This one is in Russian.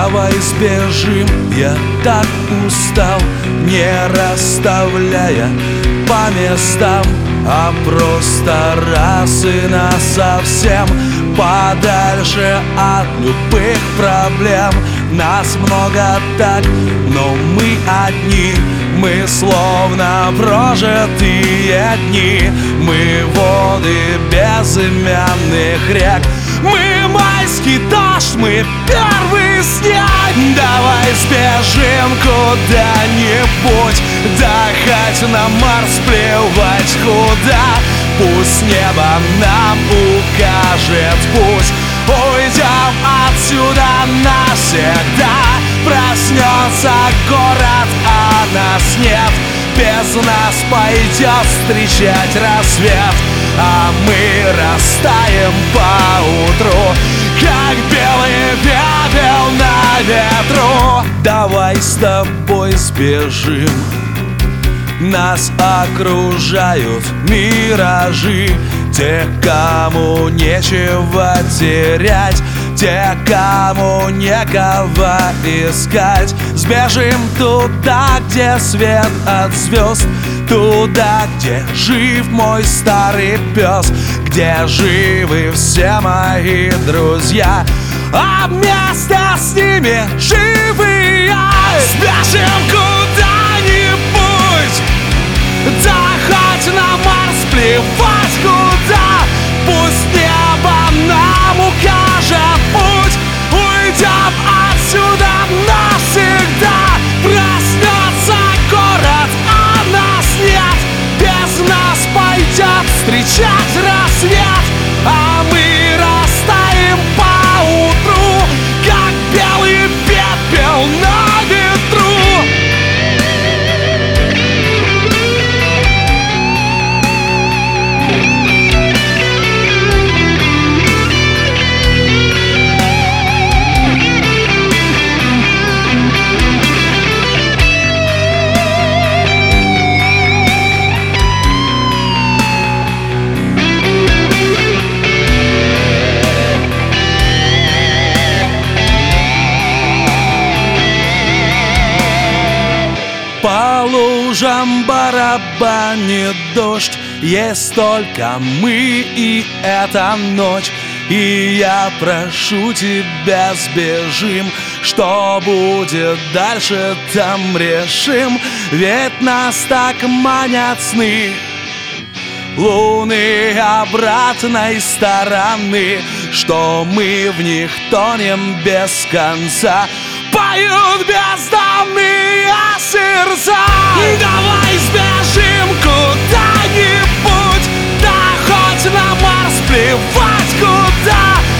Давай сбежим, я так устал, не расставляя по местам, а просто раз и насовсем подальше от любых проблем. Нас много так, но мы одни, мы словно прожитые дни. Мы воды безымянных рек, мы майский дождь, мы первый снег. Давай сбежим куда-нибудь, да хоть на Марс, плевать куда. Пусть небо нам укажет путь, уйдем отсюда навсегда. Проснется город, а нас нет, без нас пойдет встречать рассвет. А мы растаем поутру, как белый пепел на ветру. Давай с тобой сбежим, нас окружают миражи. Те, кому нечего терять, те, кому некого искать. Сбежим туда, где свет от звезд, туда, где жив мой старый пес, где живы все мои друзья, а вместе с ними живые. Сбежим куда-нибудь, да хоть на Марс, плевать куда. Пусть небо нам укажет путь, уйдем отсюда навсегда. Проснется город, а нас нет, без нас пойдет встречать рассвет. А мы растаем поутру, как белый пепел на ветру. По лужам барабанит дождь, есть только мы и эта ночь. И я прошу тебя, сбежим, что будет дальше, там решим. Ведь нас так манят сны луны обратной стороны, что мы в них тонем без конца. Поют бездомные сердца. Давай сбежим куда-нибудь, да хоть на Марс, плевать куда.